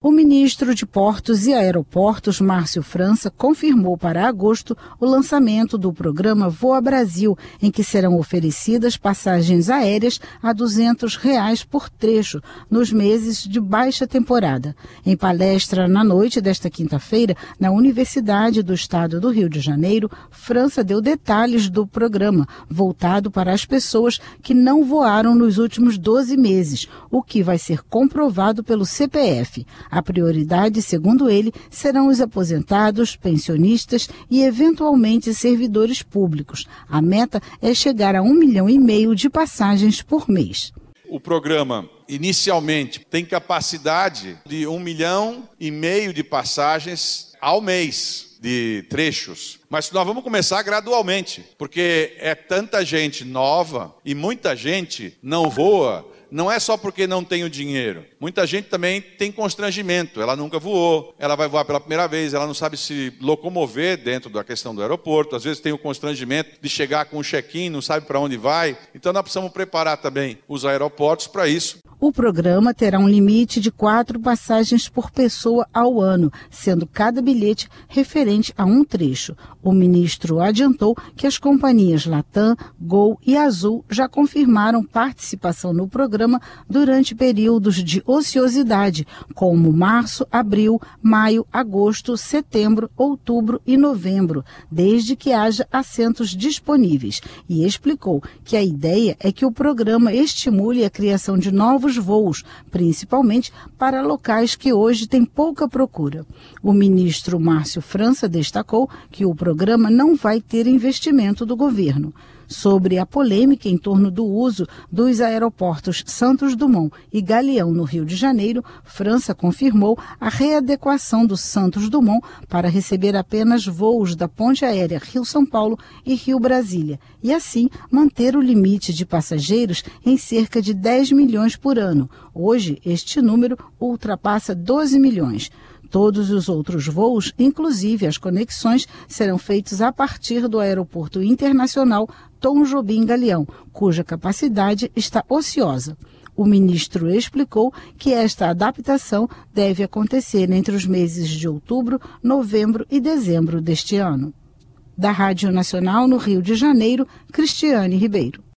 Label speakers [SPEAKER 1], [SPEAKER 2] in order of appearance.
[SPEAKER 1] O ministro de Portos e Aeroportos, Márcio França, confirmou para agosto o lançamento do programa Voa Brasil, em que serão oferecidas passagens aéreas a R$ 200 por trecho, nos meses de baixa temporada. Em palestra na noite desta quinta-feira, na Universidade do Estado do Rio de Janeiro, França deu detalhes do programa, voltado para as pessoas que não voaram nos últimos 12 meses, o que vai ser comprovado pelo CPF. A prioridade, segundo ele, serão os aposentados, pensionistas e, eventualmente, servidores públicos. A meta é chegar a 1,5 milhão de passagens por mês.
[SPEAKER 2] O programa, inicialmente, tem capacidade de 1,5 milhão de passagens ao mês de trechos. Mas nós vamos começar gradualmente, porque é tanta gente nova e muita gente não voa. Não é só porque não tem o dinheiro. Muita gente também tem constrangimento. Ela nunca voou, ela vai voar pela primeira vez, ela não sabe se locomover dentro da questão do aeroporto. Às vezes tem o constrangimento de chegar com um check-in, não sabe para onde vai. Então nós precisamos preparar também os aeroportos para isso.
[SPEAKER 1] O programa terá um limite de 4 passagens por pessoa ao ano, sendo cada bilhete referente a um trecho. O ministro adiantou que as companhias Latam, Gol e Azul já confirmaram participação no programa durante períodos de ociosidade, como março, abril, maio, agosto, setembro, outubro e novembro, desde que haja assentos disponíveis. E explicou que a ideia é que o programa estimule a criação de novos voos, principalmente para locais que hoje têm pouca procura. O ministro Márcio França destacou que o programa não vai ter investimento do governo. Sobre a polêmica em torno do uso dos aeroportos Santos Dumont e Galeão no Rio de Janeiro, França confirmou a readequação do Santos Dumont para receber apenas voos da ponte aérea Rio-São Paulo e Rio-Brasília, e assim manter o limite de passageiros em cerca de 10 milhões por ano. Hoje, este número ultrapassa 12 milhões. Todos os outros voos, inclusive as conexões, serão feitos a partir do Aeroporto Internacional Tom Jobim Galeão, cuja capacidade está ociosa. O ministro explicou que esta adaptação deve acontecer entre os meses de outubro, novembro e dezembro deste ano. Da Rádio Nacional no Rio de Janeiro, Cristiane Ribeiro.